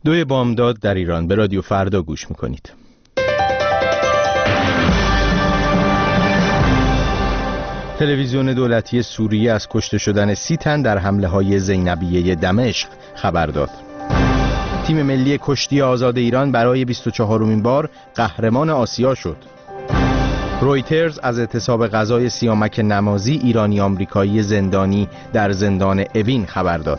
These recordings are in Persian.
2 بامداد در ایران. به رادیو فردا گوش میکنید. تلویزیون دولتی سوریه از کشته شدن 30 تن در حمله‌های زینبیه دمشق خبر داد. تیم ملی کشتی آزاد ایران برای 24مین بار قهرمان آسیا شد. رویترز از اعتصاب غذای سیامک نمازی ایرانی آمریکایی زندانی در زندان اوین خبر داد.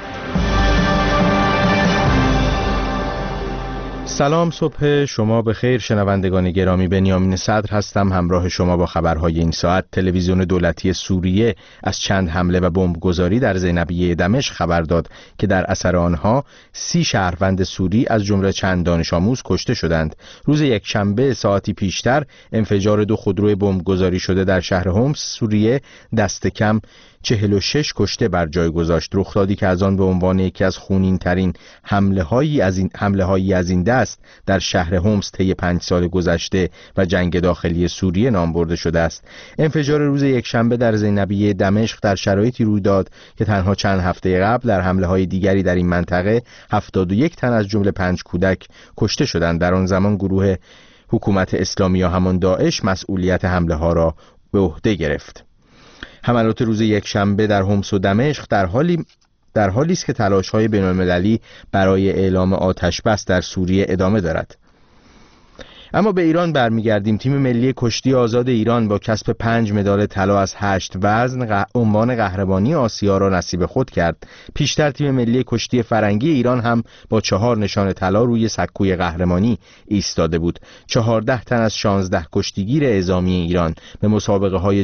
سلام، صبح شما بخیر شنوندگان گرامی. بنیامین صدر هستم، همراه شما با خبرهای این ساعت. تلویزیون دولتی سوریه از چند حمله و بمبگذاری در زینبیه دمشق خبر داد که در اثر آنها 30 شهروند سوری از جمله چند دانش آموز کشته شدند. روز یکشنبه ساعتی پیشتر انفجار 2 خودروی بمبگذاری شده در شهر هومس سوریه دست کم 46 کشته بر جای گذاشت. رخدادی که از آن به عنوان یکی از خونین‌ترین حمله‌هایی از این دست در شهر هومس طی 5 سال گذشته و جنگ داخلی سوریه نام برده شده است. انفجار روز یکشنبه در زینبیه دمشق در شرایطی روی داد که تنها چند هفته قبل در حمله‌های دیگری در این منطقه 71 تن از جمله 5 کودک کشته شدند. در آن زمان گروه حکومت اسلامی یا همان داعش مسئولیت حمله‌ها را به عهده گرفت. حملات روز یکشنبه در هومس و دمشق در حالی است که تلاش‌های بین‌المللی برای اعلام آتش بس در سوریه ادامه دارد. اما به ایران برمیگردیم. تیم ملی کشتی آزاد ایران با کسب 5 مدال طلا از 8 وزن عنوان قهرمانی آسیا را نصیب خود کرد. پیشتر تیم ملی کشتی فرنگی ایران هم با 4 نشان طلا روی سکوی قهرمانی ایستاده بود. 14 تن از 16 کشتیگیر اعزامی ایران به مسابقات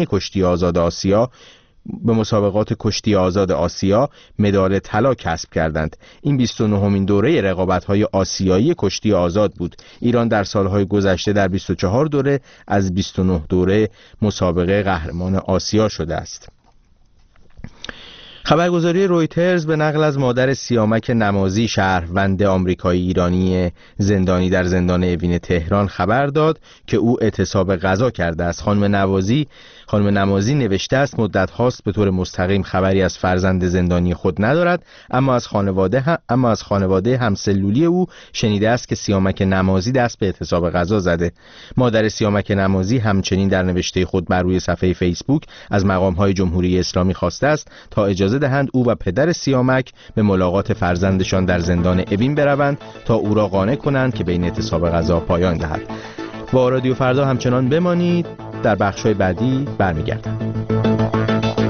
کشتی آزاد آسیا مدال طلا کسب کردند. این 29مین دوره رقابت‌های آسیایی کشتی آزاد بود. ایران در سالهای گذشته در 24 دوره از 29 دوره مسابقه قهرمان آسیا شده است. خبرگزاری رویترز به نقل از مادر سیامک نمازی شهروند آمریکایی ایرانی زندانی در زندان اوین تهران خبر داد که او اعتصاب غذا کرده است. خانم نمازی نوشته است مدت هاست به طور مستقیم خبری از فرزند زندانی خود ندارد، اما از خانواده همسلولی او شنیده است که سیامک نمازی دست به اعتصاب غذا زده. مادر سیامک نمازی همچنین در نوشته خود بر روی صفحه فیسبوک از مقام‌های جمهوری اسلامی خواسته است تا اجازه دهند او و پدر سیامک به ملاقات فرزندشان در زندان اوین بروند تا او را قانع کنند که به این اعتصاب غذا پایان دهد. با رادیو فردا همچنان بمانید، در بخش‌های بعدی برمیگردم.